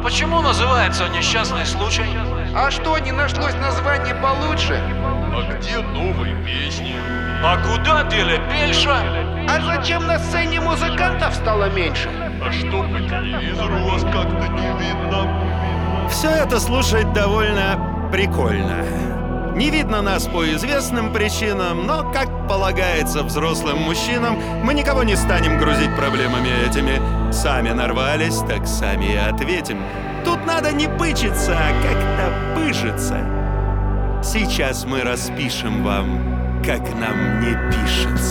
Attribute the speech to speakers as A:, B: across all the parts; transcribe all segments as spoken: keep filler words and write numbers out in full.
A: почему называется несчастный случай?
B: А что, не нашлось названия получше?
C: А где новые песни?
A: А куда дели Пельша?
B: А зачем на сцене музыкантов стало меньше?
C: А что по телевизору у вас как-то не видно?
D: Все это слушать довольно прикольно. Не видно нас по известным причинам, но, как полагается взрослым мужчинам, мы никого не станем грузить проблемами этими. Сами нарвались, так сами и ответим. Тут надо не пычиться, а как-то пыжиться. Сейчас мы распишем вам, как нам не пишется.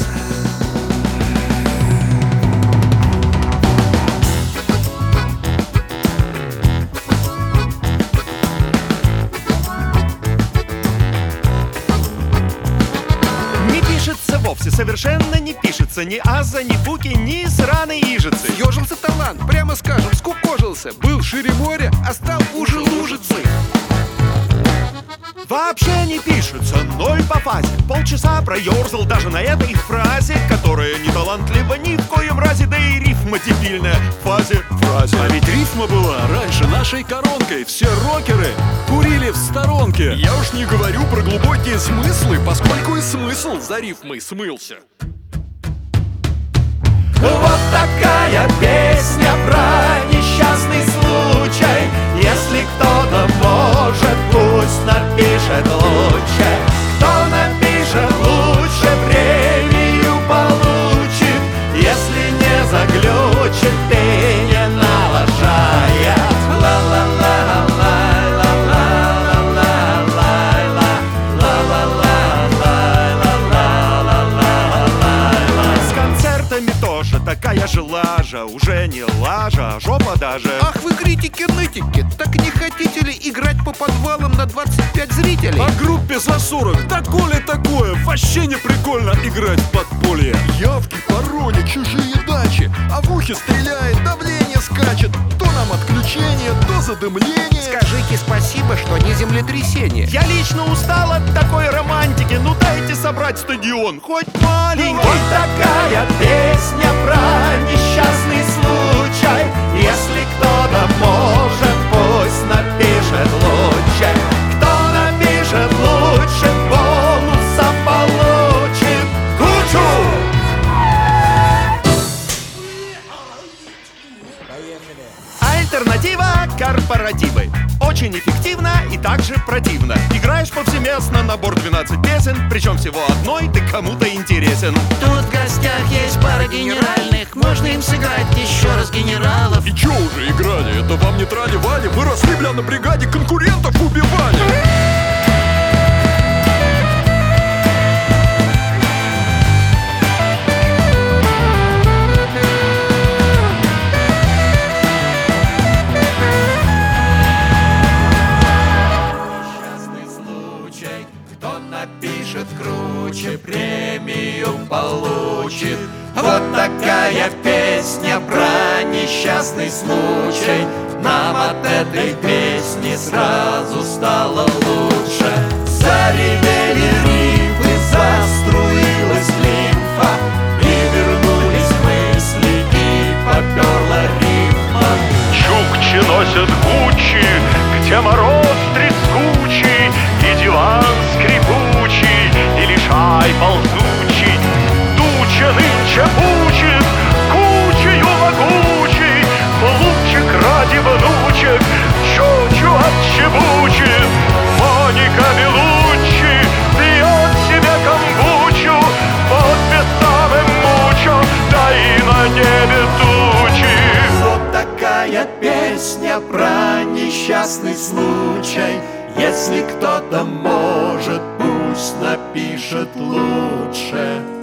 D: Вовсе совершенно не пишется ни аза, ни буки, ни сраной ижицы.
B: Съежился талант, прямо скажем, скукожился. Был шире моря, а стал уже лужицы.
D: Вообще не пишется, ноль по фазе. Полчаса проерзал даже на этой фразе, которая не талантлива ни в коем разе, да и рифма дебильная в фазе фразе.
E: А ведь рифма была раньше нашей коронкой. Все рокеры курили в сторонке. Я уж не говорю про глубокие смыслы, поскольку и смысл за рифмой смылся.
D: Вот такая песня про несчастный случай. Если кто-то может, пусть напишет лучше. Кто напишет лучше, премию получит. Если не заглючит, пение налажает. С концертами тоже такая же лажа. Уже не лажа, а жопа даже.
B: Ах вы критики-нытики, так не хотите ли играть по подвалам на двадцать пять зрителей?
E: А группе за сорок такое такое, вообще не прикольно играть в подполье.
C: Явки, пароли, чужие дачи, а в ухе стреляет, давление скачет. То нам отключение, то задымление.
B: Скажите спасибо, что не землетрясение.
D: Я лично устал от такой романтики. Ну дайте собрать стадион, хоть маленький. Вот такая песня про несчастный случай. Если кто-то может, пусть напишет лучше. Кто напишет лучше, бонуса получит кучу. Альтернатива — корпоративы. Очень эффективно и также противно. Играешь повсеместно набор двенадцать песен, причем всего одной ты кому-то интересен.
F: Тут в гостях есть пара генеральных. Можно им сыграть еще раз генералов.
E: И че уже играли? Это вам не трали-вали? Мы росли, бля, на бригаде, конкурентов убивали.
D: Кто напишет круче, премию получит. Вот такая песня про несчастный случай. Нам от этой песни сразу стало лучше. Заревели рифы, заструилась лимфа, и вернулись мысли, и поперла рифма.
G: Чукчи носят Гуччи, где мороз трескучий, и диван скрипучий, и лишай ползучий. Туча нынче учит, кучею могучий, лучик ради внучек, чучу отчебучит. Моника Белуччи пьет себе камбучу под бесамым мучо, да и на небе тучи.
D: Вот такая песня про несчастный случай. Если кто-то может, пусть напишет лучше.